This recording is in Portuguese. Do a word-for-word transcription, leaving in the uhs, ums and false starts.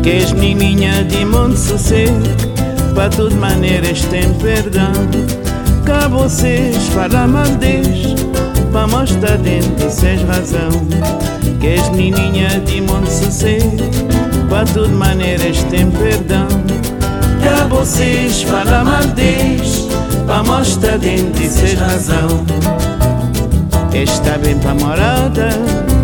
Que és menininha de muito sossego, para tudo maneiras tem perdão. Cá vocês falam maldes, para mostrar dentro seis razão. Que és menininha de muito sossego, para tudo maneiras tem perdão. Cá vocês falam maldes, para mostrar dentro seis razão. Está bem para morada,